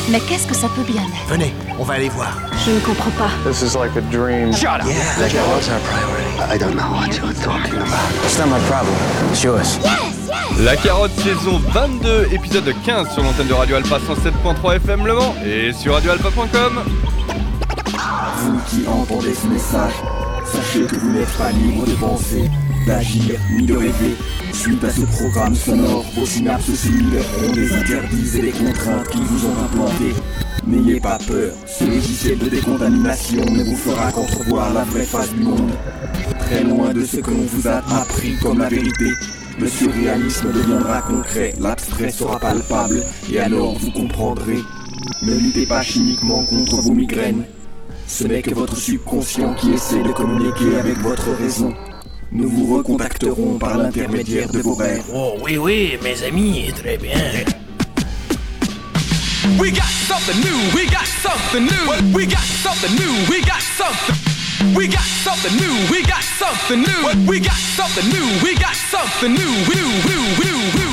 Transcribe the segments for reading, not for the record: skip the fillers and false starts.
Mais qu'est-ce que ça peut bien être? Venez, on va aller voir. Je ne comprends pas. This is like a dream. Shut up! Yeah, like that was our priority. I don't know what you're talking about. It's not my problem. It's yours. La Carotte saison 22, épisode 15 sur l'antenne de Radio Alpha 107.3 FM Le Mans et sur radioalpha.com. Vous qui entendez ce message, sachez que vous n'êtes pas libre de penser, d'agir ni de rêver. Suite à ce programme sonore, vos synapses cellulaires ont des interdits et des contraintes qui vous ont implantés. N'ayez pas peur, ce logiciel de décontamination ne vous fera qu'entrevoir la vraie face du monde. Très loin de ce que l'on vous a appris comme la vérité, le surréalisme deviendra concret, l'abstrait sera palpable, et alors vous comprendrez. Ne luttez pas chimiquement contre vos migraines. Ce n'est que votre subconscient qui essaie de communiquer avec votre raison. Nous vous recontacterons par l'intermédiaire de vos rêves. Oh oui, mes amis, très bien. We got something new, we got something new. We got something new, we got something. We got something new, we got something new. We got something new, we got something new.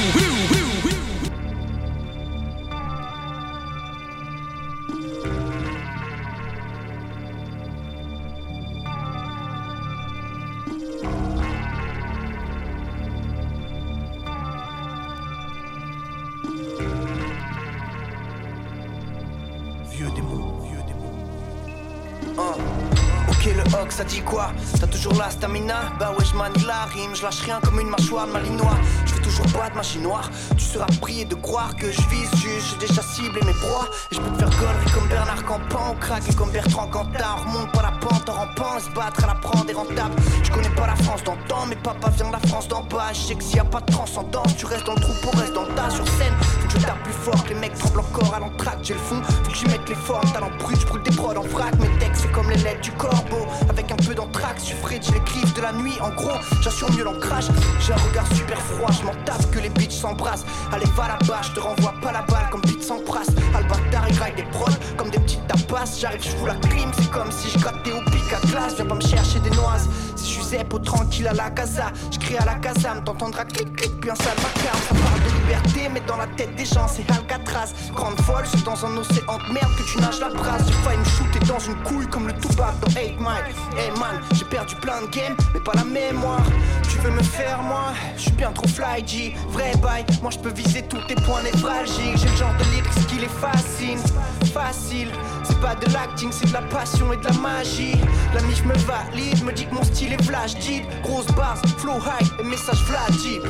Ok le hoc ça dit quoi? T'as toujours la stamina? Bah ouais j'manie la rime, je lâche rien comme une mâchoire de malinois. Je fais toujours pas de machine noire. Tu seras prié de croire que je vise juste, j'ai déjà ciblé mes proies. Et je peux te faire connerie comme Bernard Campan, ou craquer comme Bertrand Cantat. On remonte pas la pente en rampant, se battre à la prendre est rentable. Je connais pas la France d'antan, mais papa vient de la France d'en bas. Je sais que s'il y a pas de transcendance, tu restes dans le troupeau, reste dans le tas sur scène. Faut que je tape plus fort, que les mecs tremblent encore à l'entracte, j'ai le fond. Faut que j'y mette les formes, talent brut, je brûle des prods en vrac. Mes textes c'est comme les lettres du corbeau, avec un peu d'anthrax, suffrage, les griffes de la nuit. En gros, j'assure mieux l'ancrage. J'ai un regard super froid, je m'en tape que les bitches s'embrassent. Allez va là-bas, je te renvoie pas la balle comme Pete Sampras. Albatar, il raille des prods comme des petites tapas. J'arrive, je fous la clim, c'est comme si je grattais au pic à glace. Viens pas me chercher des noises. Si je suis zépo tranquille à la casa, je crie à la casam, t'entendras clic clic puis un sale vacarme. Ça parle de liberté mais dans la tête des gens c'est Alcatraz. Grande folle, c'est dans un océan de merde que tu nages la brasse. J'ai failli me shooter dans une couille comme le Tupac dans 8 Mile. Hey man, j'ai perdu plein de games mais pas la mémoire. Tu veux me faire moi? Je suis bien trop fly G. Vrai bail, moi je peux viser tous tes points névralgiques. J'ai le genre de lyrics qui les fascine. Facile, c'est pas de l'acting, c'est de la passion et de la magie. La mif me valide, me dit que mon style est flash deep. Grosse bars, flow high et message flash deep.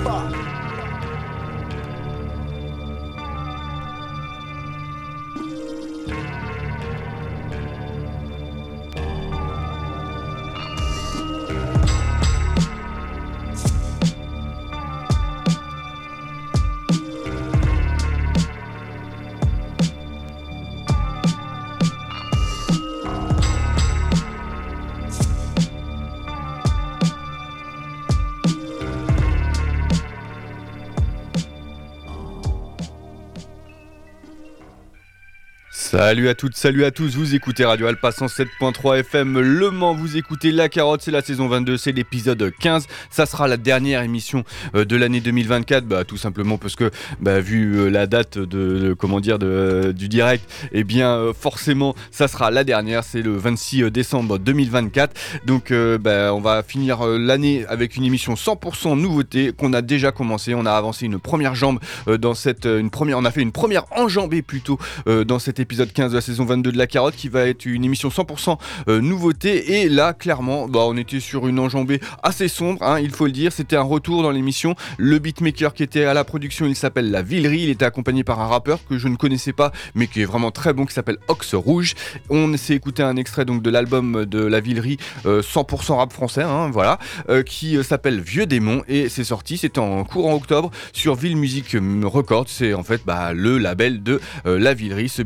Salut à toutes, salut à tous, vous écoutez Radio Alpha 107.3 FM Le Mans, vous écoutez La Carotte, c'est la saison 22, c'est l'épisode 15, ça sera la dernière émission de l'année 2024, tout simplement parce que vu la date du direct, forcément ça sera la dernière, c'est le 26 décembre 2024, donc on va finir l'année avec une émission 100% nouveauté qu'on a déjà commencé, on a avancé une première jambe on a fait une première enjambée plutôt dans cet épisode 15 de la saison 22 de La Carotte qui va être une émission 100% nouveauté, et là clairement on était sur une enjambée assez sombre, il faut le dire, c'était un retour dans l'émission. Le beatmaker qui était à la production, il s'appelle La Villerie, il était accompagné par un rappeur que je ne connaissais pas mais qui est vraiment très bon, qui s'appelle Ox Rouge. On s'est écouté un extrait donc de l'album de La Villerie, 100% rap français, qui s'appelle Vieux Démon, et c'est sorti, c'était en courant octobre sur Ville Music Records. C'est en fait le label de La Villerie, ce beatmaker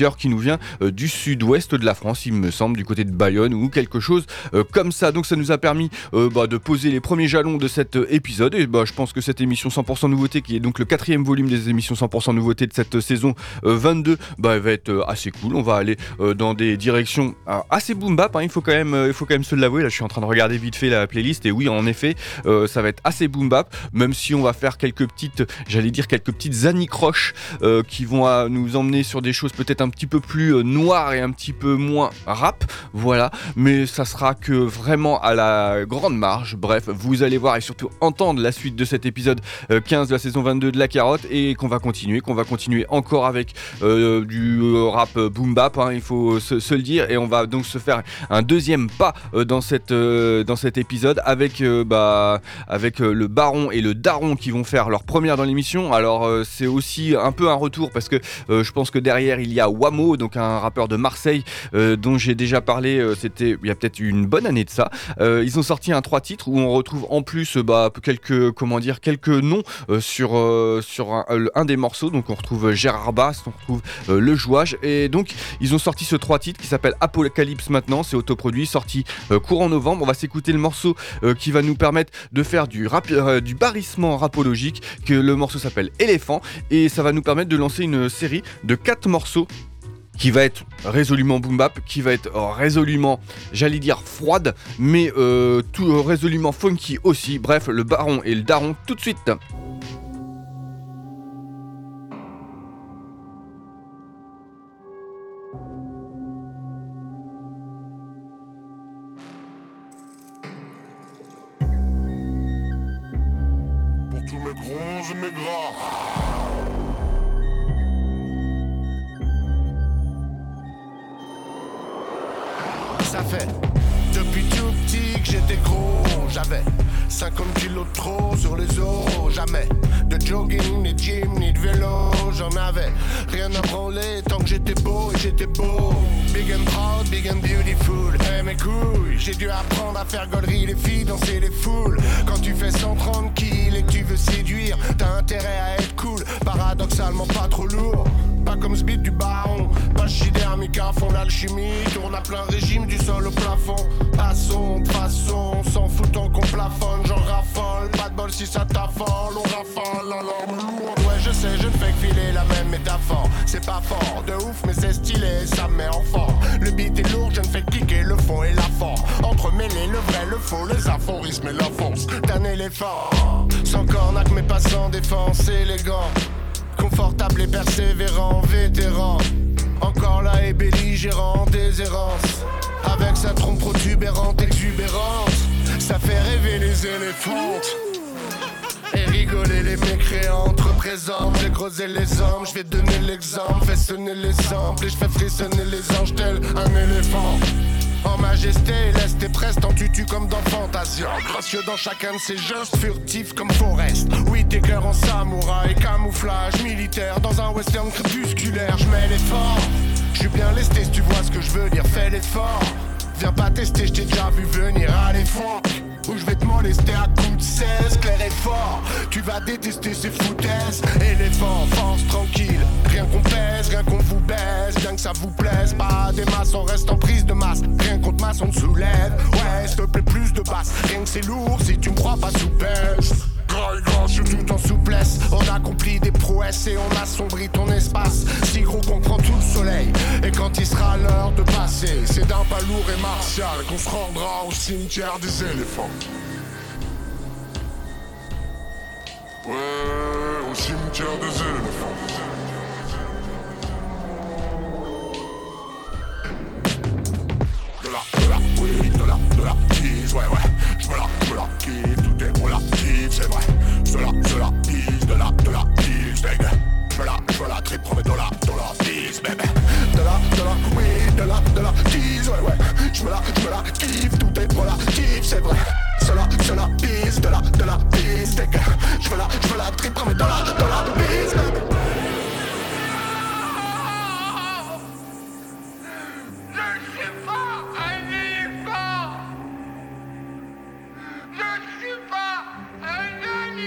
rumeur qui nous vient du sud-ouest de la France, il me semble, du côté de Bayonne ou quelque chose comme ça. Donc ça nous a permis de poser les premiers jalons de cet épisode et je pense que cette émission 100% nouveauté, qui est donc le 4e volume des émissions 100% nouveauté de cette saison 22, elle va être assez cool. On va aller dans des directions assez boom bap, il faut quand même se l'avouer. Là je suis en train de regarder vite fait la playlist et oui, en effet ça va être assez boom bap, même si on va faire quelques petites anicroches qui vont nous emmener sur des choses peut-être un petit peu plus noires et un petit peu moins rap, voilà, mais ça sera que vraiment à la grande marge. Bref, vous allez voir et surtout entendre la suite de cet épisode 15 de la saison 22 de La Carotte, et qu'on va continuer encore avec du rap boom bap, il faut se le dire, et on va donc se faire un deuxième pas dans cet épisode avec le Baron et le Daron qui vont faire leur première dans l'émission. Alors c'est aussi un peu un retour parce que je pense que derrière il y a Wamo, donc un rappeur de Marseille dont j'ai déjà parlé, c'était il y a peut-être une bonne année de ça. Ils ont sorti un 3 titres où on retrouve en plus quelques noms sur un des morceaux. Donc on retrouve Gérard Bass, on retrouve Le Jouage, et donc ils ont sorti ce 3 titres qui s'appelle Apocalypse maintenant, c'est autoproduit, sorti courant novembre. On va s'écouter le morceau qui va nous permettre de faire du barrissement rapologique, que le morceau s'appelle Éléphant, et ça va nous permettre de lancer une série de 4 morceaux qui va être résolument boom bap, qui va être résolument, j'allais dire froide, mais tout résolument funky aussi. Bref, le Baron et le Daron tout de suite. Pour tous mes gros et mes gras. Ça fait depuis tout petit que j'étais gros. J'avais 50 kilos de trop sur les os. Jamais de jogging, ni de gym, ni de vélo. J'en avais rien à branler tant que j'étais beau et j'étais beau. Big and proud, big and beautiful. Hey mes couilles, j'ai dû apprendre à faire gaulerie les filles, danser les foules. Quand tu fais 130 kills et que tu veux séduire, t'as intérêt à être cool, paradoxalement pas trop lourd. Pas comme ce beat du Baron, pas chidermique à fond l'alchimie. Tourne à plein régime du sol au plafond. Passons, de façon, on s'en fout tant qu'on plafonne. J'en raffole, pas de bol si ça t'affole. On rafale, l'alarme lourde. Ouais je sais, je ne fais que filer la même métaphore. C'est pas fort, de ouf mais c'est stylé, ça me met en forme. Le beat est lourd, je ne fais que cliquer le fond et la forme. Entremêler le vrai, le faux, les aphorismes et la force d'un éléphant. Sans cornac mais pas sans défense, élégant. Confortable et persévérant, vétéran. Encore là et belligérant, des errances. Avec sa trompe protubérante, exubérante. Ça fait rêver les éléphantes. Et rigoler les mécréantes représentent. J'ai creusé les hommes, je vais donner l'exemple. Fais sonner les samples et je fais frissonner les anges tel un éléphant. En majesté, laisse tes prestes en tutu comme dans Fantasia. Gracieux dans chacun de ses gestes, furtif comme Forrest. Oui, tes cœurs en samouraï, camouflage militaire. Dans un western crépusculaire, je mets l'effort. Je suis bien lesté si tu vois ce que je veux dire, fais l'effort. Viens pas tester, je t'ai déjà vu venir à l'effort. Où je vais te molester à coups de 16, clair et fort. Tu vas détester ces foutaises. Éléphant, force tranquille. Rien qu'on pèse, rien qu'on vous baise. Bien que ça vous plaise, pas des masses, on reste en prise de masse. Rien contre masse, on te soulève. Ouais, s'il te plaît, plus de basse. Rien que c'est lourd, si tu me crois pas sous pèse. Gras et gras, je suis tout en souplesse. On accomplit des prouesses et on assombrit ton espace. Si gros qu'on prend tout le soleil. Et quand il sera l'heure de passer, c'est d'un pas lourd et martial qu'on se rendra au cimetière des éléphants. Ouais, au cimetière des éléphants. Oui, de la tease, ouais, je me la kiffe, tout est relatif, c'est vrai. Je la tease, de la tease, baby. Je me la trip, promets de la tease, baby. Oui, de la tease, ouais, je me la kiffe, tout est relatif, c'est vrai. Je la tease, de la tease, baby. Je me la trip, promets de la tease, baby. Je suis pas un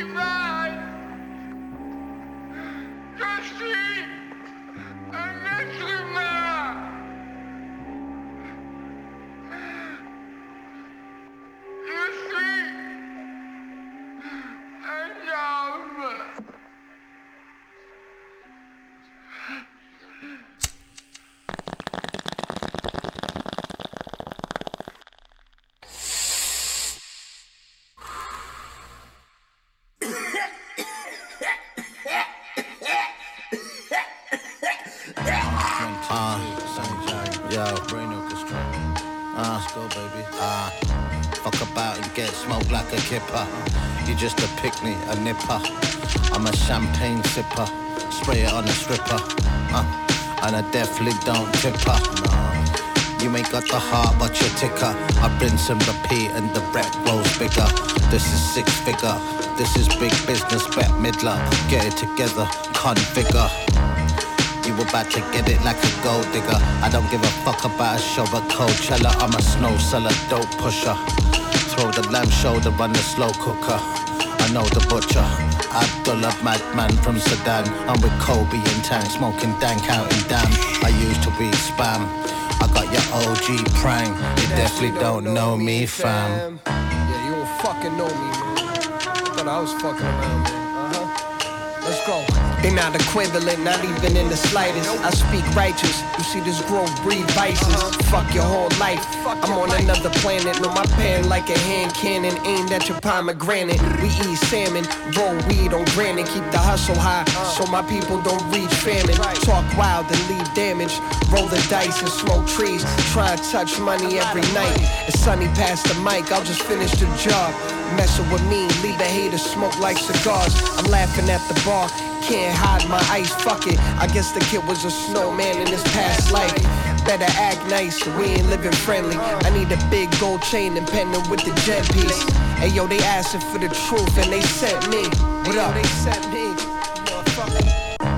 go, baby. Fuck about and get smoked like a kipper. You just a pick-me, a nipper. I'm a champagne sipper. Spray it on a stripper. And I definitely don't tip her. You ain't got the heart, but you're ticker. I rinse and repeat and the rep rolls bigger. This is 6-figure. This is big business, Bette Midler. Get it together, configure. You about to get it like a gold digger. I don't give a fuck about a show at Coachella. I'm a snow seller, dope pusher. Throw the lamb shoulder on the slow cooker. I know the butcher. Abdullah, madman from Sudan. I'm with Kobe and Tang, smoking dank out in Dam. I used to be spam. I got your OG prang. You definitely don't know me, fam. Yeah, you don't fucking know me, man. I thought I was fucking around, man. Let's go. They not equivalent, not even in the slightest. I speak righteous, you see this growth breed vices. Fuck your whole life, I'm on another planet. Know my pen like a hand cannon aimed at your pomegranate. We eat salmon, roll weed on granite. Keep the hustle high, so my people don't reach famine. Talk wild and leave damage. Roll the dice and smoke trees. Try and touch money every night. It's sunny past the mic, I'll just finish the job. Messing with me, leave the haters smoke like cigars. I'm laughing at the bar, can't hide my ice, fuck it. I guess the kid was a snowman in his past life. Better act nice, we ain't living friendly. I need a big gold chain and pendant with the jet piece. Hey yo, they asking for the truth and they sent me. What up? They sent me. Motherfucker.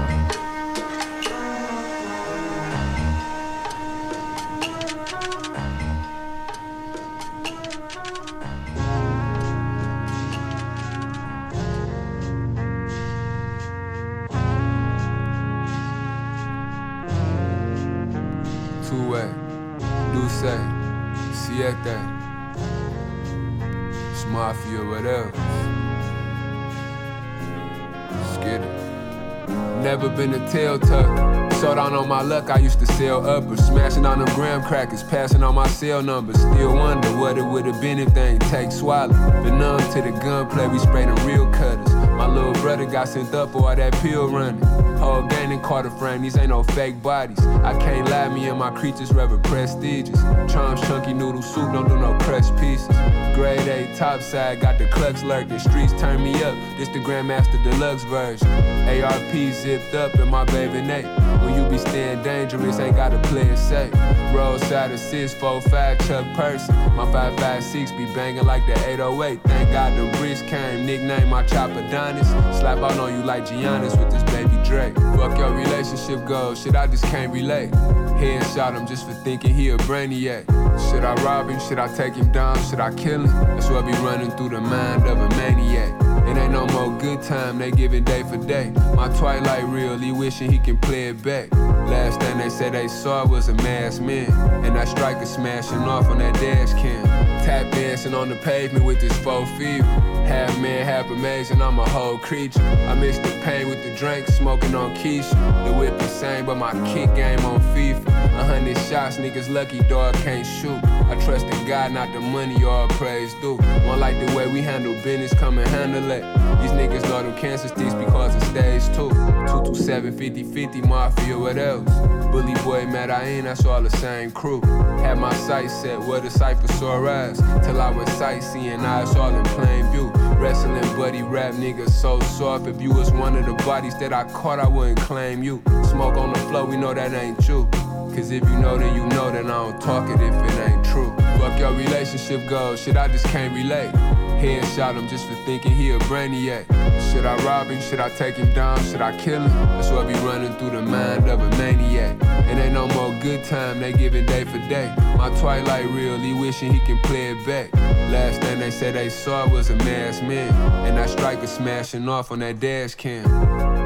Siete, it's mafia, whatever. Skid it. Never been a tail-tuck. So down on my luck, I used to sell uppers. Smashing on them graham crackers, passing on my cell numbers. Still wonder what it would've been if they ain't take swallow. Been numb to the gunplay, we spray them real cutters. My little brother got sent up for all that pill running. Whole gang in Carter frame, these ain't no fake bodies. I can't lie, me and my creatures rather prestigious. Charms, chunky noodle soup, don't do no crushed pieces. Grade A topside, got the clucks lurking. Streets turn me up, this the Grandmaster Deluxe version. ARP zipped up in my baby Nate. When you be staying dangerous, ain't gotta play it safe. Roadside assist, 4-5 Chuck Person. My 5.56 be banging like the 808. Thank God the wrist came, nickname my chopper Donis. Slap out on you like Giannis with this baby Drake. Fuck your relationship goals, shit I just can't relate. Headshot him just for thinking he a brainiac. Should I rob him, should I take him down, should I kill him? That's what be running through the mind of a maniac. It ain't no more good time, they giving day for day. My Twilight real, he wishing he can play it back. Last thing they said they saw was a masked man, and that striker smashing off on that dash cam. Tap dancing on the pavement with this faux fever. Half man, half amazing, I'm a whole creature. I miss the pain with the drink, smoking on Keisha. The whip insane, but my kick game on FIFA. 100 shots, niggas lucky dog can't shoot. I trust in God, not the money, all praise due. One like the way we handle business, come and handle it. These niggas know them cancer sticks because of stage 2. 227, 50-50, mafia, what else? Bully boy, Medellin, that's all the same crew. Had my sights set where the cypher saw rise. Till I went sightseeing, now it's all in plain view. Wrestling buddy rap niggas so soft. If you was one of the bodies that I caught, I wouldn't claim you. Smoke on the floor, we know that ain't you. Cause if you know, then you know, then I don't talk it if it ain't true. Fuck your relationship goals, shit I just can't relate. Headshot him just for thinking he a brainiac. Should I rob him, should I take him down, should I kill him? That's what be running through the mind of a maniac. It ain't no more good time, they giving day for day. My Twilight real, he wishing he can play it back. Last thing they said they saw was a masked man, and that striker smashing off on that dash cam.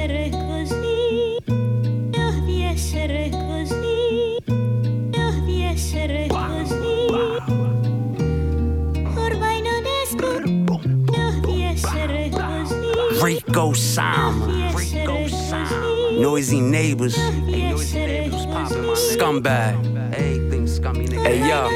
essere così, di essere così, di essere così. Ormai non esco di essere così. Rico Sama, Noisy Neighbors, Scumbag. Hey yo,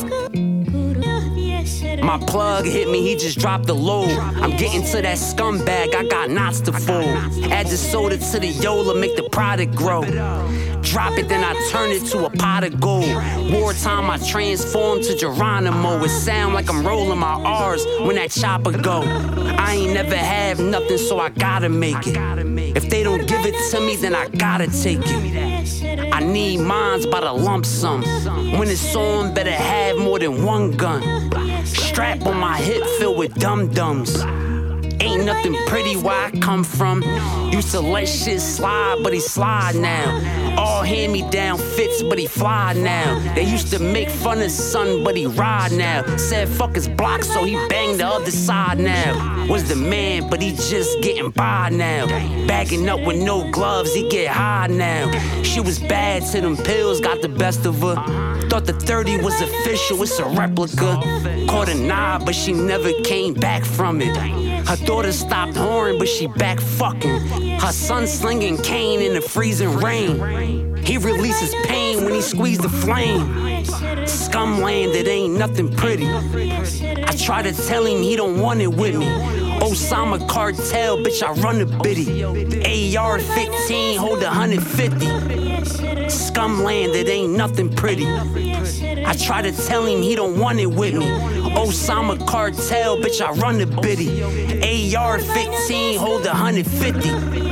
my plug hit me, he just dropped the load. I'm getting to that scumbag, I got knots to fold. Add the soda to the Yola, make the product grow. Drop it, then I turn it to a pot of gold. Wartime, I transform to Geronimo. It sound like I'm rolling my R's when that chopper go. I ain't never have nothing, so I gotta make it. If they don't give it to me, then I gotta take it. I need mines by the lump sum. When it's on, better have more than one gun. Strap on my hip filled with dum-dums. Ain't nothing pretty where I come from. Used to let shit slide, but he slide now. All hand-me-down fits, but he fly now. They used to make fun of son, but he ride now. Said fuck his block, so he banged the other side now. Was the man, but he just getting by now. Bagging up with no gloves, he get high now. She was bad till them pills got the best of her. Thought the 30 was official, it's a replica. Caught a nod, but she never came back from it. Her daughter stopped whoring, but she back fucking. Her son slinging cane in the freezing rain. He releases pain when he squeezed the flame. Scumland, it ain't nothing pretty. I try to tell him he don't want it with me. Osama cartel, bitch, I run the biddy. AR-15, hold 150. Scumland, it ain't nothing pretty. I try to tell him he don't want it with me. Osama cartel, bitch, I run the biddy. AR-15, hold 150.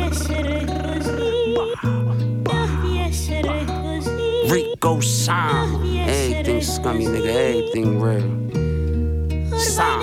Rico Sam, everything scummy, nigga, everything real. Sam.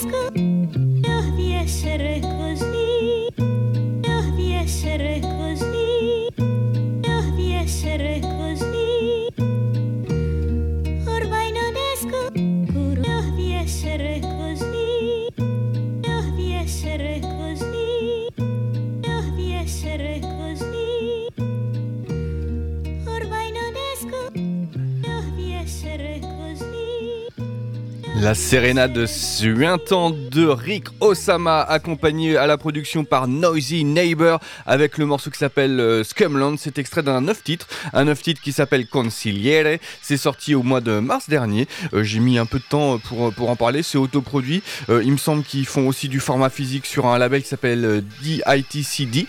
La sérénade suintante de Rick Osama, accompagnée à la production par Noisy Neighbor, avec le morceau qui s'appelle Scumland. C'est extrait d'un 9 titres, un 9 titres qui s'appelle Consigliere. C'est sorti au mois de mars dernier. J'ai mis un peu de temps pour en parler. C'est autoproduit. Il me semble qu'ils font aussi du format physique sur un label qui s'appelle DITCD.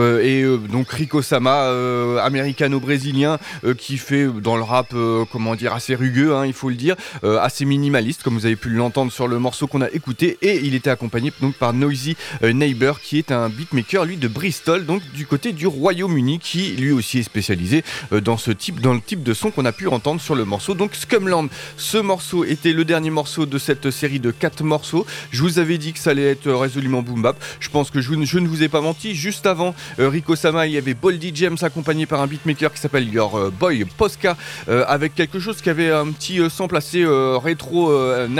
Donc Rick Osama, américano-brésilien, qui fait dans le rap, assez rugueux, il faut le dire, assez minimaliste, comme vous avez pu l'entendre sur le morceau qu'on a écouté, et il était accompagné donc par Noisy Neighbor, qui est un beatmaker lui de Bristol, donc du côté du Royaume-Uni, qui lui aussi est spécialisé dans le type de son qu'on a pu entendre sur le morceau. Donc Scumland, ce morceau était le dernier morceau de cette série de 4 morceaux. Je vous avais dit que ça allait être résolument boom bap. Je pense que je ne vous ai pas menti. Juste avant Rick Osama, il y avait Boldy James accompagné par un beatmaker qui s'appelle Your Boy Posca, avec quelque chose qui avait un petit sample assez rétro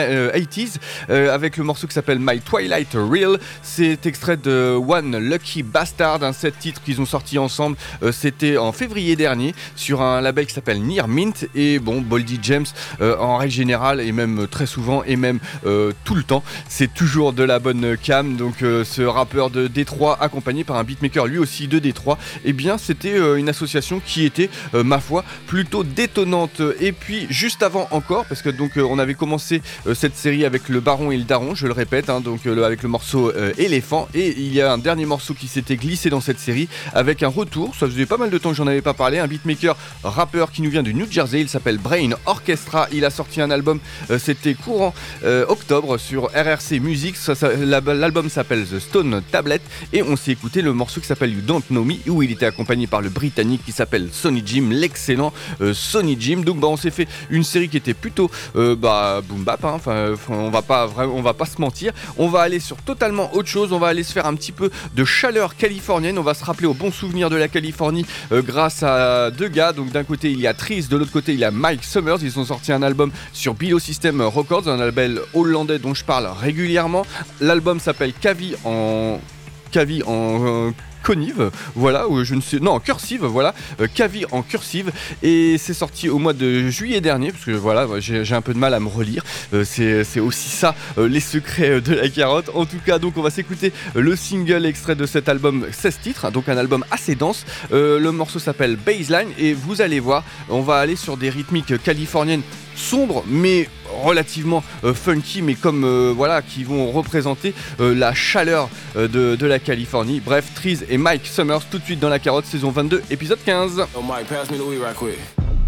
80s, avec le morceau qui s'appelle My Twilight Real. C'est extrait de One Lucky Bastard, un 7 titres qu'ils ont sorti ensemble. C'était en février dernier sur un label qui s'appelle Near Mint. Et bon, Boldy James, en règle générale, et même très souvent, et même tout le temps, c'est toujours de la bonne cam. Donc ce rappeur de Détroit, accompagné par un beatmaker lui aussi de Détroit, eh bien c'était une association qui était, ma foi, plutôt détonnante. Et puis juste avant encore, parce que donc on avait commencé cette série avec le Baron et le Daron, je le répète, avec le morceau Éléphant, et il y a un dernier morceau qui s'était glissé dans cette série avec un retour. Ça faisait pas mal de temps que j'en avais pas parlé, un beatmaker rappeur qui nous vient du New Jersey. Il s'appelle Brain Orchestra. Il a sorti un album, c'était courant octobre sur RRC Music. L'album s'appelle The Stone Tablet, et on s'est écouté le morceau qui s'appelle You Don't Know Me, où il était accompagné par le Britannique qui s'appelle Sonny Jim, l'excellent Sonny Jim. Donc on s'est fait une série qui était plutôt boom bap, on va pas se mentir. On va aller sur totalement autre chose. On va aller se faire un petit peu de chaleur californienne. On va se rappeler aux bons souvenirs de la Californie grâce à deux gars. Donc d'un côté il y a Tris, de l'autre côté il y a Mike Summers. Ils ont sorti un album sur Below System Records, un label hollandais dont je parle régulièrement. L'album s'appelle Cavi en Conive, voilà, ou je ne sais, non, en cursive, voilà, Cavi en cursive, et c'est sorti au mois de juillet dernier, parce que voilà, j'ai un peu de mal à me relire, c'est aussi ça, les secrets de la carotte. En tout cas, donc on va s'écouter le single extrait de cet album 16 titres, donc un album assez dense. Le morceau s'appelle Baseline, et vous allez voir, on va aller sur des rythmiques californiennes sombres, mais relativement funky, mais comme voilà, qui vont représenter la chaleur de la Californie. Bref, Trees et Mike Summers tout de suite dans la carotte, saison 22, épisode 15. Oh Mike, pass me the weed right quick.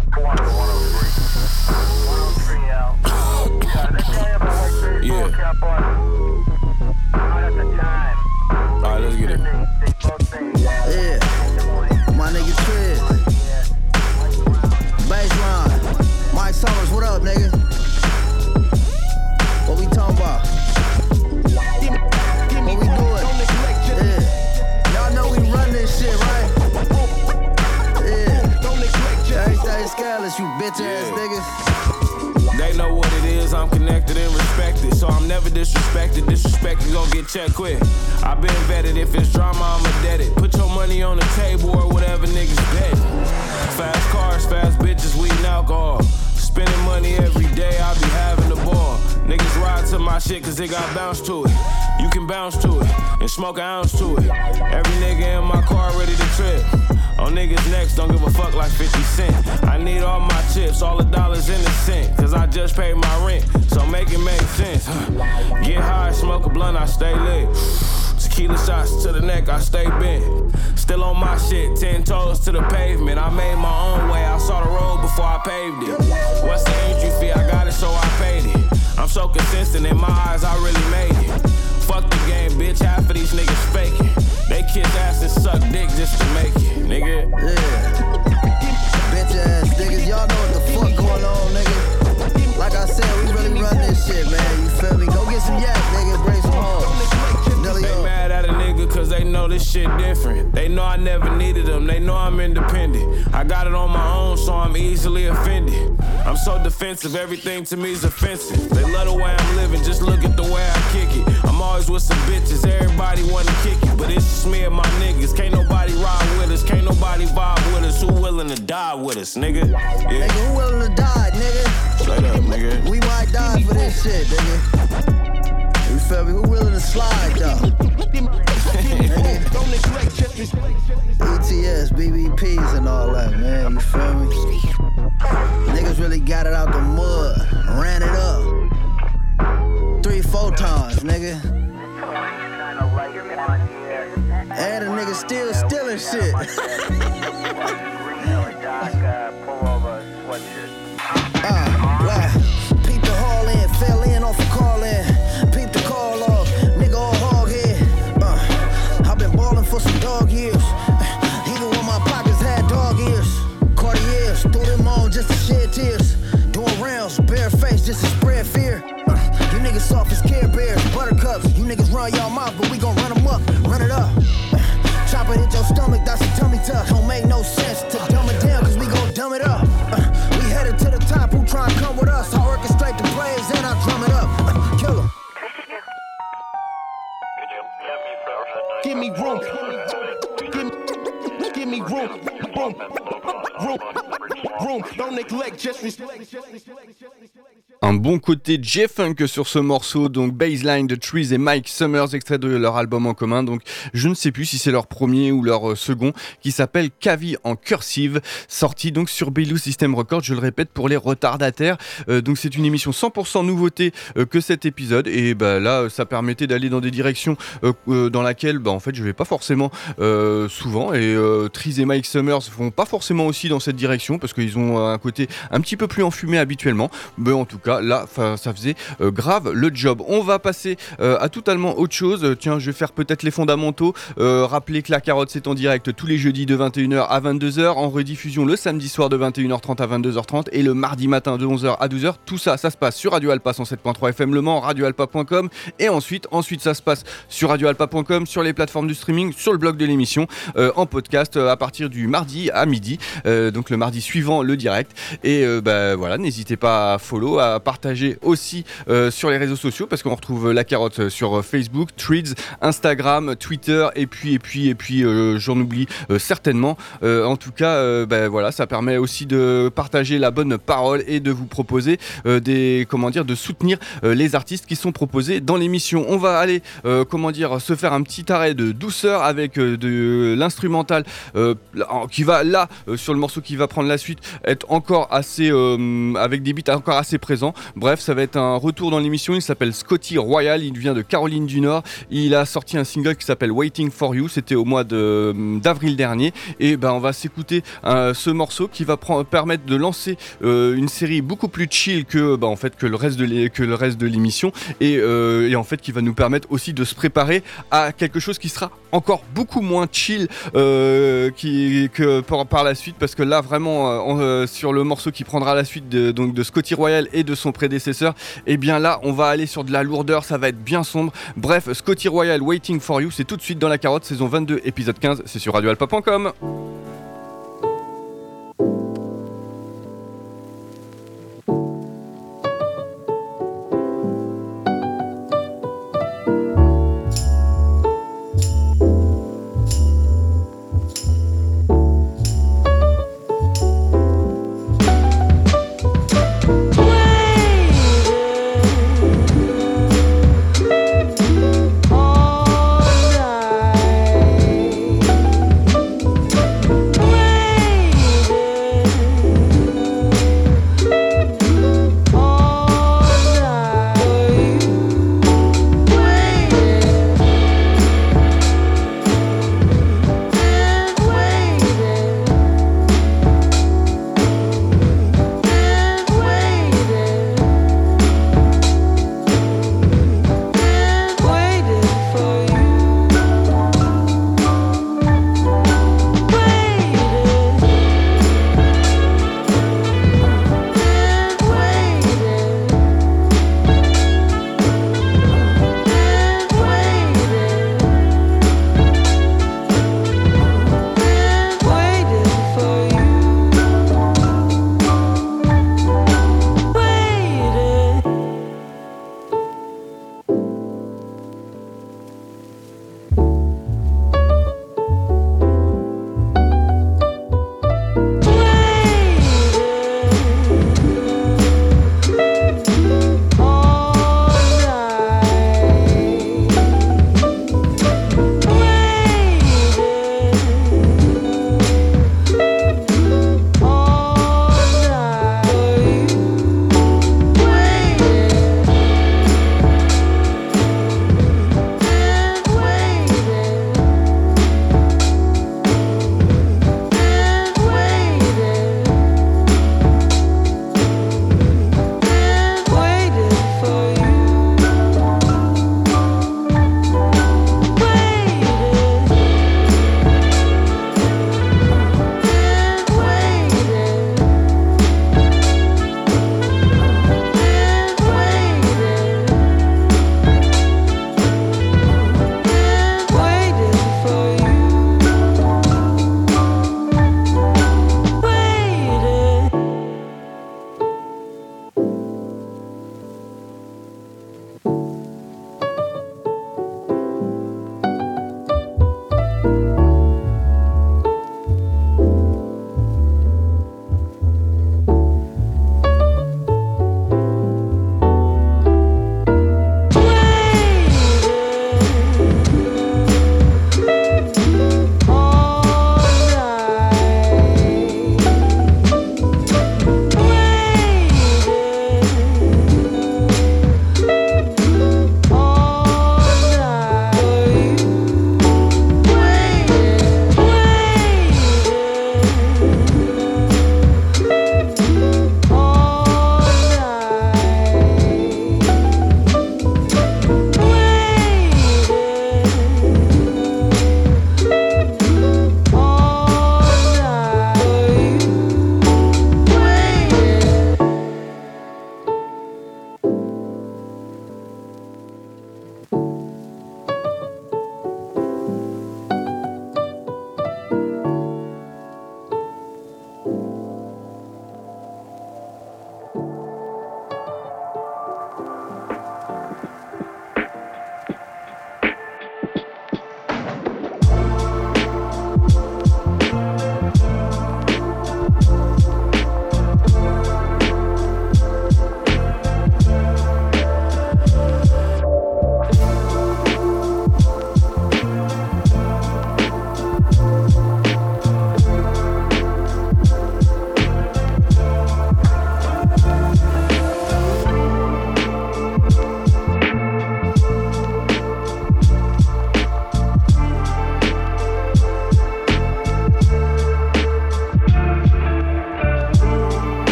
Yeah. Alright, let's get it. Yeah, my nigga Triz. Baseline. Mike Summers, what up, nigga? What we talking about? What we doing? Yeah. Y'all know we run this shit, right? Yeah. Everything scandalous, you bitch ass niggas. They know what it is, I'm connected and respected, so I'm never disrespected. Disrespect is gon' get checked quick. I've been vetted, if it's drama, I'ma dead it. Put your money on the table or whatever niggas bet. Fast cars, fast bitches, weed and alcohol. Spending money every day, I be having the ball. Niggas ride to my shit cause they got bounce to it. You can bounce to it and smoke an ounce to it. Every nigga in my car ready to trip. On niggas next, don't give a fuck like 50 Cent. I need all my chips, all the dollars in the cent. Cause I just paid my rent, so make it make sense. Get high, smoke a blunt, I stay lit. Tequila shots to the neck, I stay bent. Still on my shit, 10 toes to the pavement. I made my own way, I saw the road before I paved it. What's the entry fee? I got it, so I paid it. I'm so consistent, in my eyes, I really made it. Fuck the game, bitch, half of these niggas faking. They kiss ass and suck dick just to make it, nigga. Yeah. Bitch ass niggas, y'all know what the fuck going on, nigga. Like I said, we really run this shit, man. You feel me? Go get some yak, nigga, bring some home. They mad at a nigga cause they know this shit different. They know I never needed them, they know I'm independent. I got it on my own, so I'm easily offended. I'm so defensive, everything to me is offensive. They love the way I'm living, just look at the way I kick it. I'm always with some bitches, everybody wanna kick it. But it's just me and my niggas, can't nobody ride with us, can't nobody vibe with us. Who willing to die with us, nigga? Yeah. Nigga, who willing to die, nigga? Straight up, nigga. We might die for this shit, nigga. You feel me? Who willing to slide, though? ETS, BBPs and all that, man. You feel me? Niggas really got it out the mud, ran it up 3-4 times, nigga. And a nigga still stealing shit. Peep the haul in, fell in off a call in. Peep the call off, nigga all hog head. I've been ballin' for some dog years. Even when my pockets had dog ears. Cartiers, threw them on just to shed tears. Doing rounds, bare face just to spread fear. You niggas soft as Care Bears, buttercups. You niggas run y'all mouth, but we gon' run them up, run it up. Chopper hit your stomach, that's a tummy tuck. Don't make no sense to dumb it down, cause we gon' dumb it up. We headed to the top, who tryna come with us? I orchestrate the plays and I drum it up. Kill 'em. Give me room. Give me room. Room. Don't neglect, just respect. Un bon côté J-Funk sur ce morceau, donc Baseline de Trees et Mike Summers, extrait de leur album en commun. Donc je ne sais plus si c'est leur premier ou leur second, qui s'appelle Cavi en cursive, sorti donc sur Bellew System Records, je le répète pour les retardataires. Donc c'est une émission 100% nouveauté que cet épisode, et bah là ça permettait d'aller dans des directions dans laquelle en fait je vais pas forcément souvent, et Trees et Mike Summers vont pas forcément aussi dans cette direction parce qu'ils ont un côté un petit peu plus enfumé habituellement, mais en tout cas là ça faisait grave le job. On va passer à totalement autre chose. Tiens, je vais faire peut-être les fondamentaux, rappeler que la carotte c'est en direct tous les jeudis de 21h à 22h, en rediffusion le samedi soir de 21h30 à 22h30 et le mardi matin de 11h à 12h. Tout ça se passe sur Radio Alpa 107.3 FM Le Mans, radioalpa.com, et ensuite ça se passe sur radioalpa.com, sur les plateformes du streaming, sur le blog de l'émission, en podcast à partir du mardi à midi, donc le mardi suivant le direct. Et voilà, n'hésitez pas à follow, à à partager aussi sur les réseaux sociaux, parce qu'on retrouve La Carotte sur Facebook, Threads, Instagram, Twitter, et puis j'en oublie certainement. En tout cas, voilà, ça permet aussi de partager la bonne parole et de vous proposer de soutenir les artistes qui sont proposés dans l'émission. On va aller se faire un petit arrêt de douceur avec de l'instrumental qui va là sur le morceau qui va prendre la suite être encore assez avec des beats encore assez présents. Bref, ça va être un retour dans l'émission. Il s'appelle Scotty Royal, il vient de Caroline du Nord. Il a sorti un single qui s'appelle Waiting for You, c'était au mois d'avril dernier, et on va s'écouter ce morceau qui va permettre de lancer une série beaucoup plus chill que le reste de l'émission, et en fait qui va nous permettre aussi de se préparer à quelque chose qui sera encore beaucoup moins chill par la suite, parce que là vraiment sur le morceau qui prendra la suite de Scotty Royal et de son prédécesseur, et bien là on va aller sur de la lourdeur, ça va être bien sombre. Bref, Scotty Royal, Waiting for You, c'est tout de suite dans La Carotte, saison 22, épisode 15, c'est sur radioalpa.com.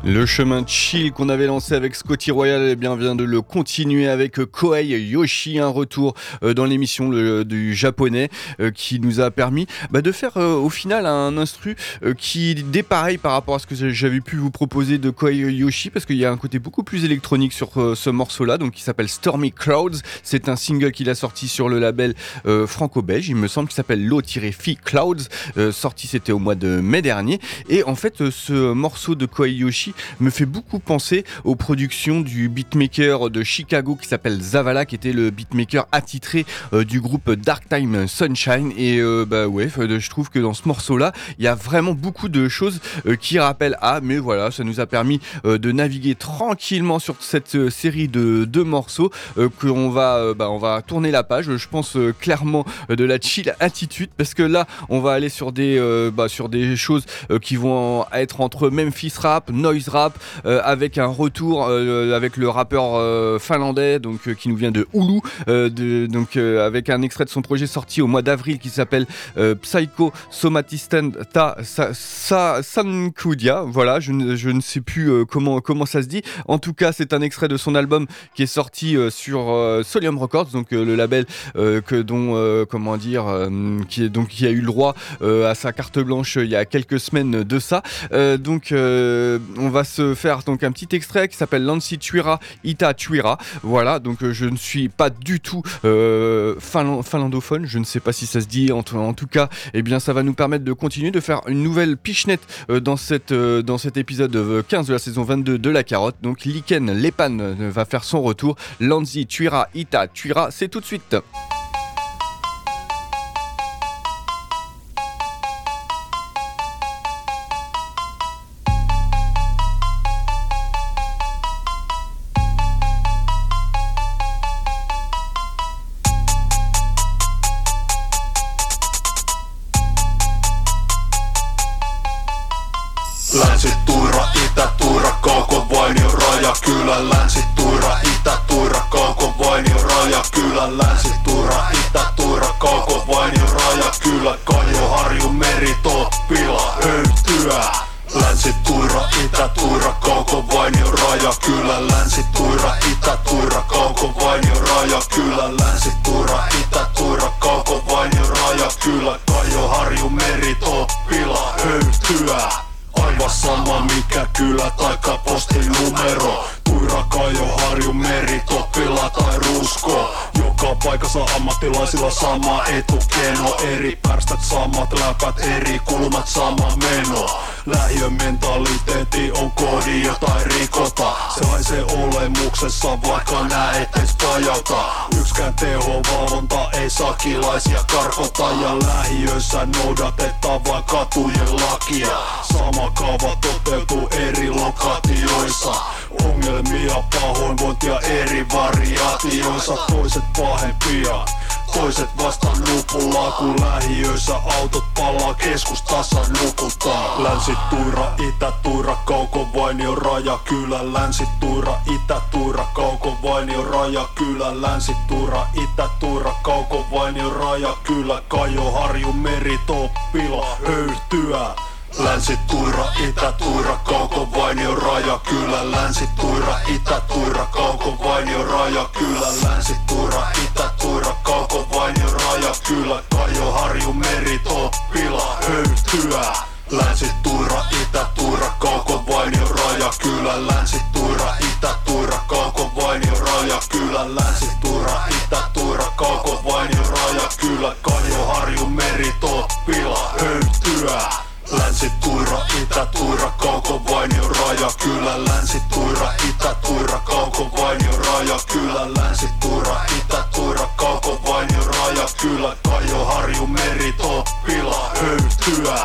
Le chemin chill qu'on avait lancé avec Scotty Royal, eh bien, vient de le continuer avec Kohei Yoshi, un retour dans l'émission du japonais qui nous a permis de faire au final un instru qui dépareille par rapport à ce que j'avais pu vous proposer de Kohei Yoshi, parce qu'il y a un côté beaucoup plus électronique sur ce morceau-là, donc qui s'appelle Stormy Clouds. C'est un single qu'il a sorti sur le label franco-belge, il me semble, qui s'appelle Low-Fi Clouds, sorti c'était au mois de mai dernier. Et en fait, ce morceau de Kohei Yoshi me fait beaucoup penser aux productions du beatmaker de Chicago qui s'appelle Zavala, qui était le beatmaker attitré du groupe Dark Time Sunshine. Et je trouve que dans ce morceau-là, il y a vraiment beaucoup de choses qui rappellent mais voilà, ça nous a permis de naviguer tranquillement sur cette série de deux morceaux qu'on on va tourner la page, je pense clairement de la chill attitude, parce que là, on va aller sur des choses qui vont être entre Memphis rap, noise rap, avec un retour avec le rappeur finlandais qui nous vient de Oulu, avec un extrait de son projet sorti au mois d'avril qui s'appelle Psycho Somatistanta Sankudia. Voilà, je ne sais plus comment ça se dit. En tout cas, c'est un extrait de son album qui est sorti sur Solium Records, donc le label qui a eu le droit à sa carte blanche il y a quelques semaines de ça. On va se faire donc un petit extrait qui s'appelle Lansi Tuira Ita Tuira. Voilà, donc je ne suis pas du tout finlandophone, je ne sais pas si ça se dit. En tout cas, eh bien, ça va nous permettre de continuer de faire une nouvelle pichenette dans cet épisode 15 de la saison 22 de La Carotte. Donc Liken Lepan va faire son retour. Lansi Tuira Ita Tuira, c'est tout de suite. Länsi-Tuira, Itä-Tuira, Kauko-Vainio, Rajakylä. Länsi-Tuira, Itä-Tuira, Kauko-Vainio, Rajakylä. Länsi-Tuira, Itä-Tuira, Kauko-Vainio, Rajakylä. Kajoharju, Meri, Toppila, Höytyä. Länsi-Tuira, Itä-Tuira, Kauko-Vainio, Rajakylä. Länsi-Tuira, Itä-Tuira, Kauko-Vainio, Rajakylä. Länsi-Tuira, Itä-Tuira, Kauko-Vainio, Rajakylä. Kajoharju, Meri, Toppila, Höytyä. Aivan sama mikä kylä taikka postinumero. Tuira, Kajoharju, Meri, Toppila tai Rusko. Joka paikassa ammattilaisilla sama etukeno. Eri pärstät, samat läpät, eri kulmat, sama meno. Lähiön mentaliteetti on koodi, jota ei rikota. Se haisee olemuksessa, vaikka nää et ees pajauta. Yksikään tehovalvonta ei sakilaisia karkota. Ja lähiöissä noudatetaan vain katujen lakia. Sama kaava toteutuu eri lokaatioissa. Ongelmia, pahoinvointia eri variaatioissa. Toiset pahempia, toiset vasta nupulla. Kun lähiöissä autot palaa, keskustassa nukutaan. Länsi-Tuira, Itä-Tuira, Kauko-Vainio, Rajakylä. Länsi-Tuira, Itä-Tuira, Kauko-Vainio, Rajakylä. Länsi-Tuira, Itä-Tuira, Kauko-Vainio, Rajakylä. Kajoharju, Meri, Toppila, Höytyä. Länsi-Tuira, Itä-Tuira, Kauko-Vainio, Rajakylä. Länsi-Tuira, Itä-Tuira, Kauko-Vainio, Rajakylä. Länsi-Tuira, Itä-Tuira, Kauko-Vainio, Rajakylä. Kajoharju, Meri, Toppila, Höytyä. Länsi-Tuira, Itä-Tuira, Kauko-Vainio, Rajakylä. Länsi-Tuira, Itä-Tuira, Kauko-Vainio, Rajakylä. Länsi-Tuira, Itä-Tuira, Kauko-Vainio, Rajakylä. Kajoharju, Meri, Toppila, Höytyä. Länsi-Tuira, Itä-Tuira, Kauko-Vainio, Rajakylä. Länsi-Tuira, Itä-Tuira, Kauko-Vainio, Rajakylä. Länsi-Tuira, Itä-Tuira, Kauko-Vainio, Rajakylä. Kajoharju, Meri, Toppila, Höytyä.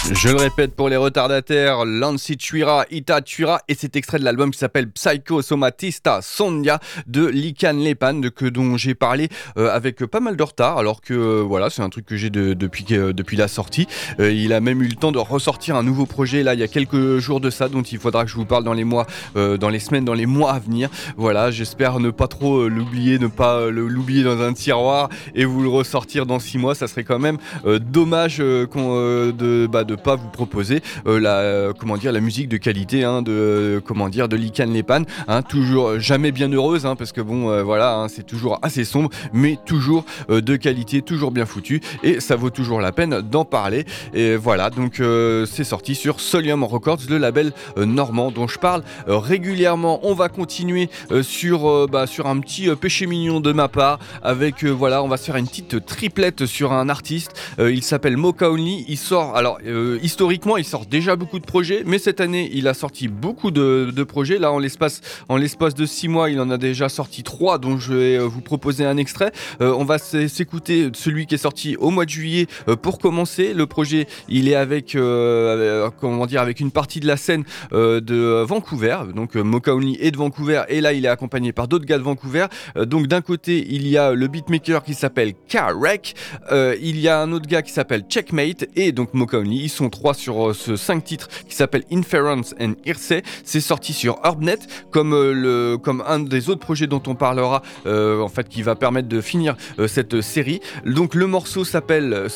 Je le répète pour les retardataires, Lancy Tuira, Ita Tuira, et cet extrait de l'album qui s'appelle Psychosomatista Sondia de Likan Lepan, dont j'ai parlé avec pas mal de retard, alors que voilà, c'est un truc que j'ai depuis la sortie. Il a même eu le temps de ressortir un nouveau projet là il y a quelques jours de ça, dont il faudra que je vous parle dans les mois, dans les semaines, dans les mois à venir. Voilà, j'espère ne pas trop l'oublier, ne pas l'oublier dans un tiroir et vous le ressortir dans 6 mois. Ça serait quand même dommage de pas vous proposer la musique de qualité de Likan Lepan, toujours jamais bien heureuse, parce que c'est toujours assez sombre, mais toujours de qualité, toujours bien foutu, et ça vaut toujours la peine d'en parler. Et voilà, donc c'est sorti sur Solium Records, le label normand dont je parle régulièrement. On va continuer sur un petit péché mignon de ma part avec on va se faire une petite triplette sur un artiste. Il s'appelle Mocha Only. Il sort, historiquement, il sort déjà beaucoup de projets, mais cette année, il a sorti beaucoup de projets. Là, en l'espace de 6 mois, il en a déjà sorti 3, dont je vais vous proposer un extrait. On va s'écouter celui qui est sorti au mois de juillet pour commencer. Le projet, il est avec une partie de la scène de Vancouver. Donc, Mocha Only est de Vancouver, et là, il est accompagné par d'autres gars de Vancouver. Donc, d'un côté, il y a le beatmaker qui s'appelle K-Rec. Il y a un autre gars qui s'appelle Checkmate, et donc Mocha Only. Ils sont 3 sur ce 5 titres qui s'appelle Inference and Hearsay. C'est sorti sur Urbnet, comme un des autres projets dont on parlera, qui va permettre de finir cette série. Donc le morceau s'appelle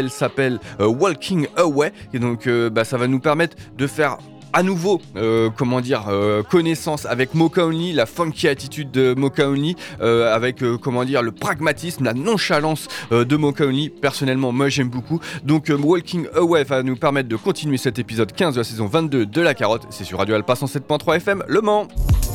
Walking Away, et donc ça va nous permettre de faire à nouveau connaissance avec Mocha Only, la funky attitude de Mocha Only, avec le pragmatisme, la nonchalance de Mocha Only. Personnellement, moi j'aime beaucoup. Donc Walking Away va nous permettre de continuer cet épisode 15 de la saison 22 de La Carotte. C'est sur Radio Alpa 107.3 FM Le Mans.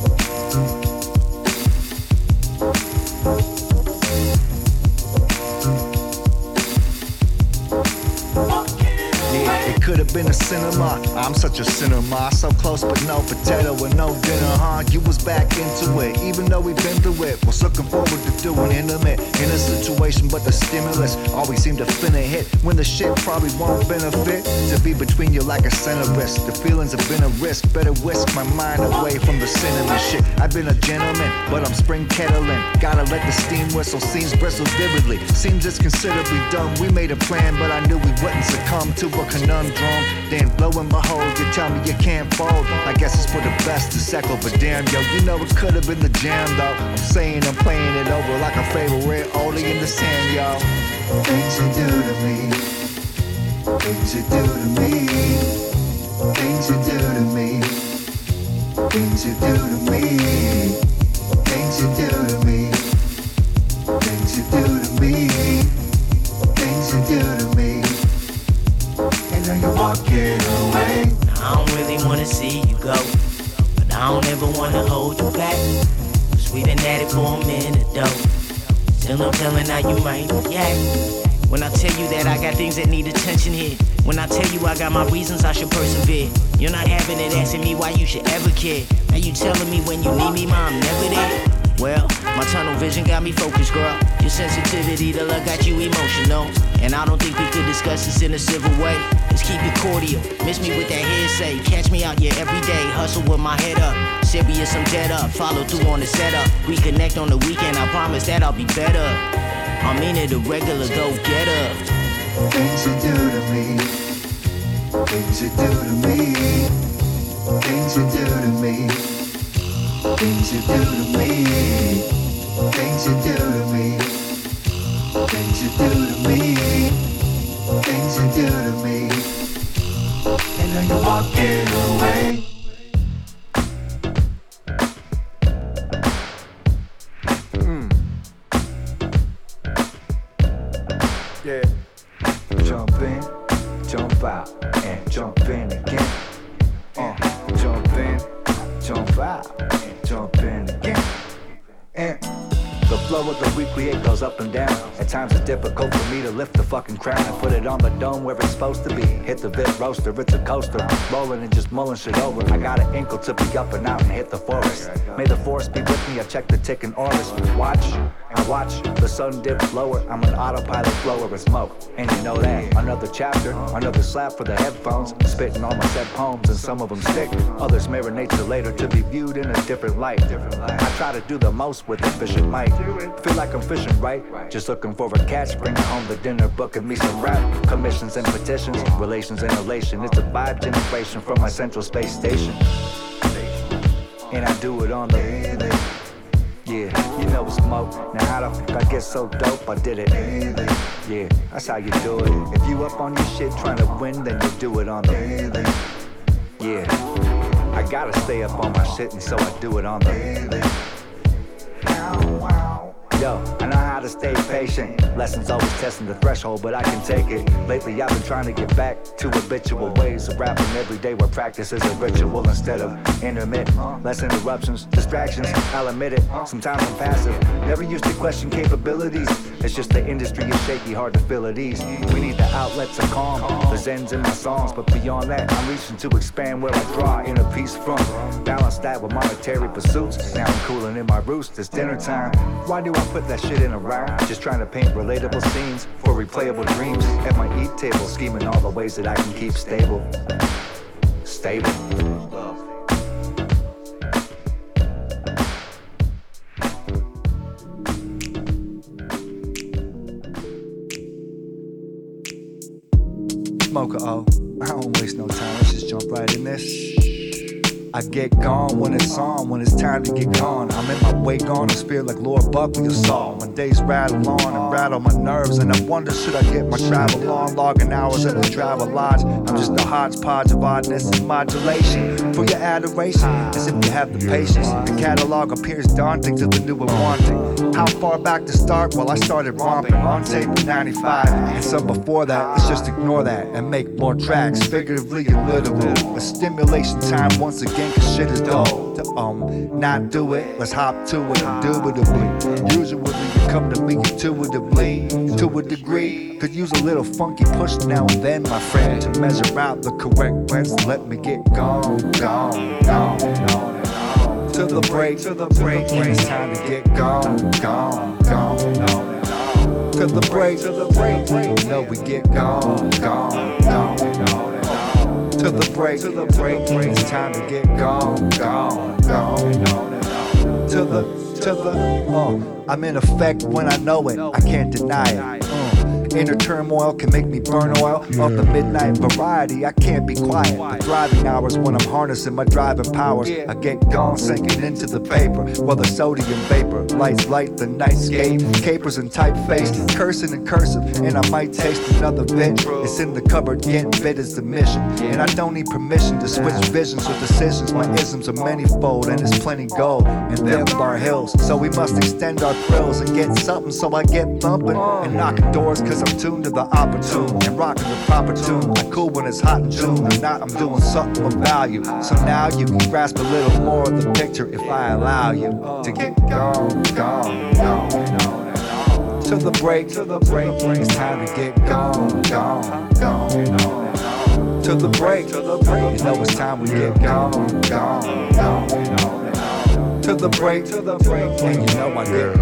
Could have been a cinema, I'm such a cinema. So close but no potato and no dinner, huh? You was back into it, even though we've been through it. Was looking forward to doing intimate in a situation, but the stimulus always seemed to finna hit when the shit probably won't benefit. To be between you like a centerist, the feelings have been a risk. Better whisk my mind away from the cinnamon shit. I've been a gentleman, but I'm spring kettling. Gotta let the steam whistle, scenes bristle vividly. Seems it's considerably dumb. We made a plan, but I knew we wouldn't succumb to a conundrum. Then lo and behold, you tell me you can't fold. I guess it's for the best to settle, but damn, yo, you know it could have been the jam, though. I'm saying I'm playing it over like a favorite oldie in the sand, yo. Things you do to me, things you do to me, things you do to me, things you do to me, things you do to me, things you do to me, things you do to me. Now you're walking away. I don't really wanna see you go, but I don't ever wanna hold you back. Cause we been at it for a minute though. Still no telling how you might react. When I tell you that I got things that need attention here. When I tell you I got my reasons I should persevere. You're not having it asking me why you should ever care. Now you telling me when you need me, ma, I'm never there. Well, my tunnel vision got me focused, girl. Your sensitivity to love got you emotional. And I don't think we could discuss this in a civil way. Let's keep it cordial. Miss me with that hearsay. Catch me out here every day. Hustle with my head up. Serious, I'm dead up. Follow through on the setup. Reconnect on the weekend. I promise that I'll be better. I mean it, a regular go-getter. Things you do to me. Things you do to me. Things you do to me. Things you do to me. Things you do to me. Things you do to me. Things you do to me. And now you're walking away. Yeah. Jump in, jump out, and jump in again. Jump in, jump out, and jump in again. And the flow of the week create goes up and down. At times it's difficult for me to lift the fucking crown and put it on the dome where it's supposed to be. Hit the vid roaster, it's a coaster. Rolling and just mulling shit over. I got an ankle to be up and out and hit the forest. May the force be with me, I check the ticking orders. Watch I watch the sun dip lower. I'm an autopilot flower of smoke, and you know that. Another chapter, another slap for the headphones. Spitting all my set poems, and some of them stick. Others marinate till later to be viewed in a different light. I try to do the most with efficient might. Feel like I'm fishing right, just looking for a catch. Bringing home the dinner, booking me some rap. Commissions and petitions, relations and elation. It's a vibe generation from my central space station. And I do it on the yeah, you know it's smoke. Now how the fuck I get so dope? I did it. Yeah, that's how you do it. If you up on your shit trying to win, then you do it on the yeah, I gotta stay up on my shit, and so I do it on the yo, I know how to stay patient. Lessons always testing the threshold, but I can take it. Lately I've been trying to get back to habitual ways of rapping every day where practice is a ritual instead of intermittent. Less interruptions, distractions, I'll admit it. Sometimes I'm passive, never used to question capabilities. It's just the industry is shaky, hard to feel at ease. We need the outlets of calm, the zens in my songs. But beyond that, I'm reaching to expand where I draw inner peace from. Balance that with monetary pursuits. Now I'm cooling in my roost, it's dinner time. Why do I put that shit in a rhyme? Just trying to paint relatable scenes for replayable dreams. At my eat table, scheming all the ways that I can keep stable. Stable. Smoker, oh, I don't waste no time, let's just jump right in this. I get gone when it's on, when it's time to get gone. I'm in my way gone, I feel like Lord Buckley or Saul. My days rattle on and rattle my nerves, and I wonder should I get my travel on, logging hours at the travel lodge. I'm just a hodgepodge of oddness and modulation. For your adoration, as if you have the patience. The catalog appears daunting to the new and wanting. How far back to start? Well, I started romping on tape in 95, and some before that. Let's just ignore that and make more tracks, figuratively and literal. A stimulation time once again. Cause shit is dull to not do it. Let's hop to it indubitably. Usually you come to me intuitively, to a degree. Could use a little funky push now and then, my friend, to measure out the correct length. Let me get gone. To the break, it's time to get gone. To the break, you know we get gone. To the break, it's time to get gone. I'm in effect when I know it, I can't deny it. Inner turmoil can make me burn oil of the midnight variety. I can't be quiet. The driving hours when I'm harnessing my driving powers. I get gone sinking into the paper while the sodium vapor lights light the nightscape. Capers and typeface, cursing and cursive, and I might taste another bit. It's in the cupboard, getting fit is the mission, and I don't need permission to switch visions or decisions. My isms are manifold, and there's plenty gold in them bar hills. So we must extend our thrills and get something. So I get thumping and knocking doors, cause I'm tuned to the opportune and rocking the proper tune. I cool when it's hot in June. If not, I'm doing something of value. So now you can grasp a little more of the picture if I allow you to get gone. To the break, it's time to get gone. To the break, you know it's time we get gone. To the break, and you know I get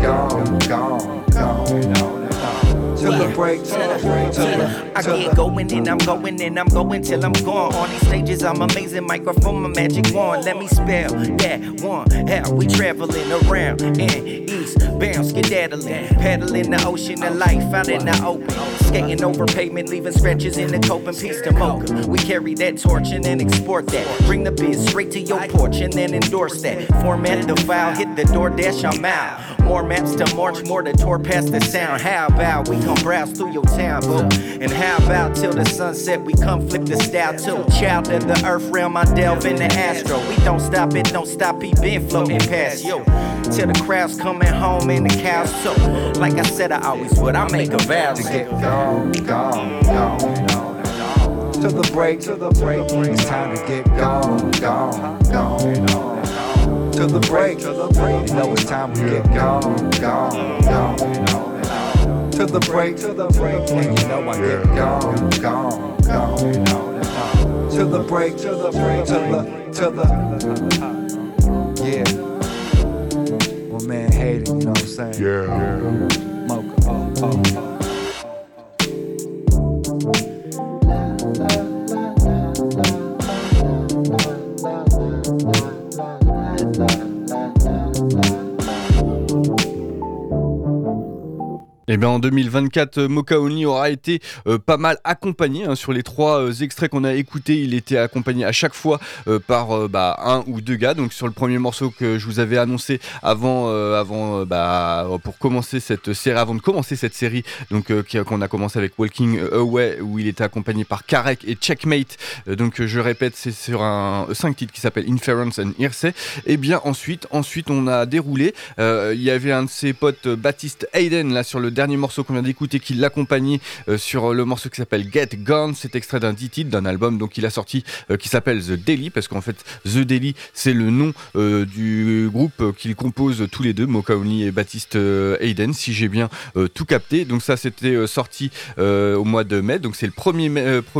gone. To the break, I get going and I'm going till I'm gone. On these stages I'm amazing, microphone my magic wand. Let me spell that one. Hell, we traveling around in east bound, skedaddling, paddling the ocean of life out in the open, skating over pavement, leaving scratches in the cope and peace to Mocha. We carry that torch and then export that. Bring the biz straight to your porch and then endorse that. Format the file, hit the DoorDash, I'm out. More maps to march, more to tour past the sound. How about we come browse through your town, boo? And how about till the sunset we come flip the style too? Child of the earth realm, I delve in the astro. We don't stop, it don't stop, he been floating past you. Till the crowd's coming home and the cows too. Like I said, I always would, I make a vow to get gone. To the break, it's time to get gone. To the break, you know it's time we get gone. To the break, and you know I get gone. To the break, yeah. my man Hayden, you know what I'm saying? Yeah. Mocha, Eh bien en 2024, Mocha Only aura été pas mal accompagné sur les 3 extraits qu'on a écoutés. Il était accompagné à chaque fois par un ou 2 gars. Donc sur le premier morceau que je vous avais annoncé avant pour commencer cette série, avant de commencer cette série, donc qu'on a commencé avec Walking Away, où il était accompagné par Karek et Checkmate. Donc je répète, c'est sur un 5 titres qui s'appelle Inference and Hearsay. Et bien ensuite on a déroulé. Il y avait un de ses potes, Baptiste Hayden, là sur le dernier morceau qu'on vient d'écouter, qui l'accompagnait sur le morceau qui s'appelle Get Gone. C'est extrait d'un 10 titres d'un album donc il a sorti qui s'appelle The Daily, parce qu'en fait The Daily c'est le nom du groupe qu'ils composent tous les deux, Mocha Only et Baptiste Hayden, si j'ai bien tout capté. Donc ça c'était sorti au mois de mai, donc c'est le premier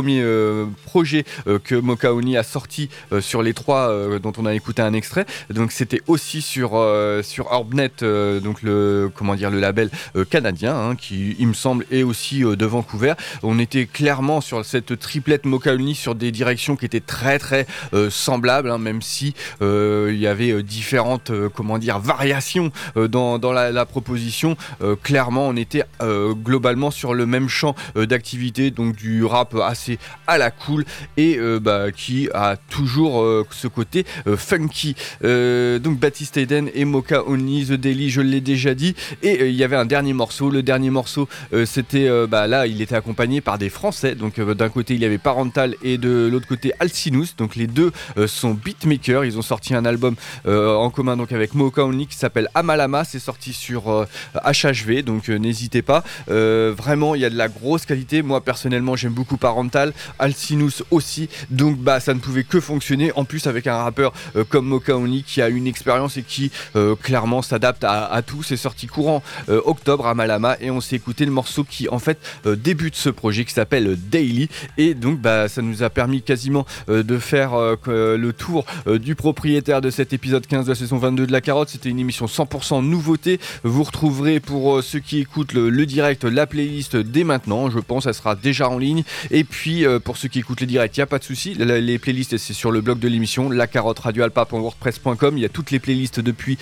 projet que Mocha Only a sorti sur les 3 dont on a écouté un extrait. Donc c'était aussi sur Orbnet, donc le label canadien, qui il me semble est aussi de Vancouver. On était clairement sur cette triplette Mocha Only sur des directions qui étaient très très semblables, même si il y avait différentes variations dans la proposition. Clairement on était globalement sur le même champ d'activité, donc du rap assez à la cool et qui a toujours ce côté funky. Donc Baptiste Hayden et Mocha Only, The Daily, je l'ai déjà dit. Et il y avait un dernier morceau. Le dernier morceau, c'était là, il était accompagné par des Français. Donc d'un côté il y avait Parental et de l'autre côté Alcinous. Donc les deux sont beatmakers. Ils ont sorti un album en commun donc avec Mocha Only qui s'appelle Amalama. C'est sorti sur HHV. Donc n'hésitez pas. Vraiment, il y a de la grosse qualité. Moi personnellement, j'aime beaucoup Parental, Alcinous aussi. Donc ça ne pouvait que fonctionner. En plus avec un rappeur comme Mocha Only qui a une expérience et qui clairement s'adapte à tout. C'est sorti courant octobre à Malama et on s'est écouté le morceau qui en fait débute ce projet qui s'appelle Daily. Et donc ça nous a permis quasiment de faire le tour du propriétaire de cet épisode 15 de la saison 22 de La Carotte. C'était une émission 100% nouveauté. Vous retrouverez pour ceux qui écoutent le direct la playlist dès maintenant, je pense elle sera déjà en ligne. Et puis pour ceux qui écoutent le direct, il n'y a pas de souci, les playlists c'est sur le blog de l'émission, lacarotteradioalpa.wordpress.com. Il y a toutes les playlists depuis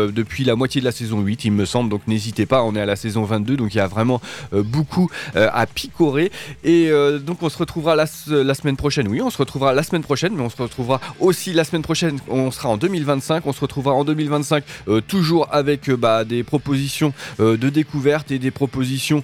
la moitié de la saison 8 il me semble, donc n'hésitez pas, on est à la saison 22 donc il y a vraiment beaucoup à picorer. Et donc on se retrouvera la semaine prochaine. Oui, on se retrouvera la semaine prochaine, mais on se retrouvera aussi la semaine prochaine, on sera en 2025. On se retrouvera en 2025 toujours avec des propositions de découverte et des propositions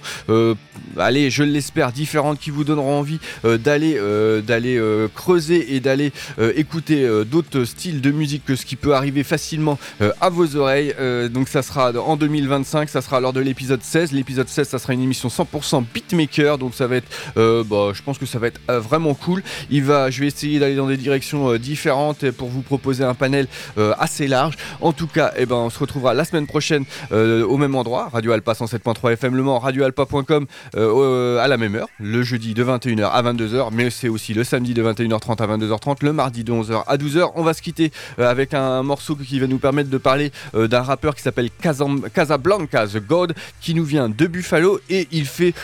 allez, je l'espère, différentes qui vous donneront envie d'aller creuser et d'aller écouter d'autres styles de musique que ce qui peut arriver facilement à vos oreilles. Donc ça sera en 2025, ça sera lors de l'épisode 16. L'épisode 16, ça sera une émission 100% beatmaker, donc ça va être je pense que ça va être vraiment cool. Je vais essayer d'aller dans des directions différentes pour vous proposer un panel assez large. En tout cas, on se retrouvera la semaine prochaine au même endroit, Radio Alpa 107.3 FM Le Mans, radioalpa.com à la même heure, le jeudi de 21h à 22h, mais c'est aussi le samedi de 21h30 à 22h30, le mardi de 11h à 12h. On va se quitter avec un morceau qui va nous permettre de parler d'un rappeur qui s'appelle Casablanca The God, qui nous vient de Buffalo et il fait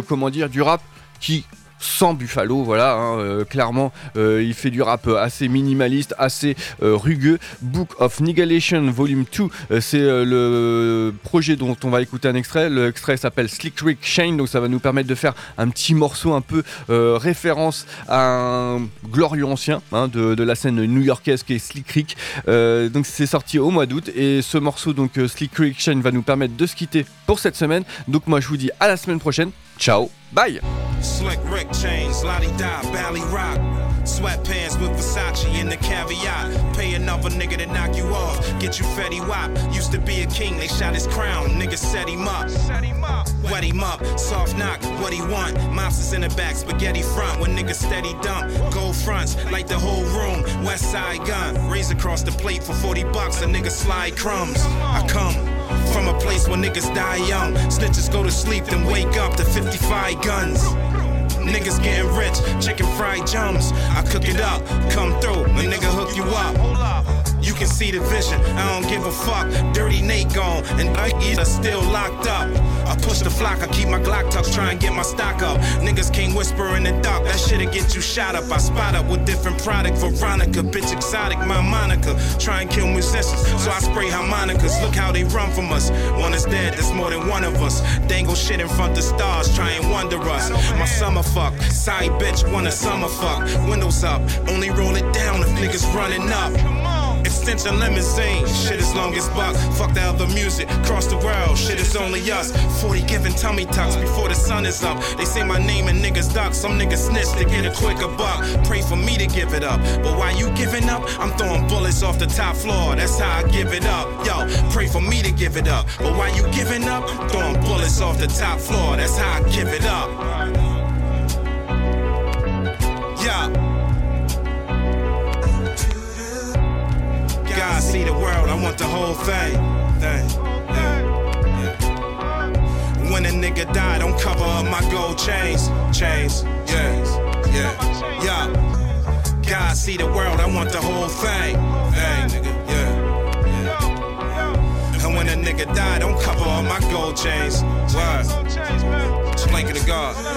du rap qui sans Buffalo, clairement il fait du rap assez minimaliste, assez rugueux. Book of Negation Volume 2, c'est le projet dont on va écouter un extrait. L'extrait s'appelle Slick Rick Shane, donc ça va nous permettre de faire un petit morceau un peu référence à un glorieux ancien de la scène new-yorkaise qui est Slick Rick. Donc c'est sorti au mois d'août et ce morceau donc Slick Rick Shane va nous permettre de se quitter pour cette semaine. Donc moi je vous dis à la semaine prochaine. Ciao, bye. Slick Rick chains, la-di-da, Bally Rock. Sweatpants with Versace and the caveat. Pay another nigga to knock you off. Get you Fetty Wap. Used to be a king, they shot his crown. Niggas set him up. Wet him up. Soft knock, what he want. Mobsters in the back, spaghetti front. When niggas steady dump. Gold fronts, like the whole room. West side gun. Raise across the plate for $40. A nigga slide crumbs. I come from a place where niggas die young. Snitches go to sleep, then wake up to 55 guns. Niggas getting rich, chicken fried jumps. I cook it up, come through, a nigga hook you up. You can see the vision. I don't give a fuck. Dirty Nate gone, and Nike's are still locked up. I push the flock, I keep my Glock tucked, try and get my stock up. Niggas can't whisper in the dark, that shit'll get you shot up. I spot up with different product, Veronica, bitch exotic, my Monica. Try and kill musicians, so I spray harmonicas. Look how they run from us. One is dead, there's more than one of us. Dangle shit in front of stars, try and wonder us. My summer fuck, side bitch wanna summer fuck. Windows up, only roll it down if niggas running up. Extension limousine, shit as long as buck. Fuck the other music, cross the world, shit is only us. 40 giving tummy tucks before the sun is up. They say my name and niggas duck, some niggas snitch to get a quicker buck. Pray for me to give it up, but while you giving up, I'm throwing bullets off the top floor, that's how I give it up. Yo, pray for me to give it up, but while you giving up, I'm throwing bullets off the top floor, that's how I give it up. Yeah. God see the world, I want the whole thing. Yeah. When a nigga die, don't cover up my gold chains. Yeah. God see the world, I want the whole thing. Nigga, yeah. And when a nigga die, don't cover up my gold chains. Word. Blanket of God.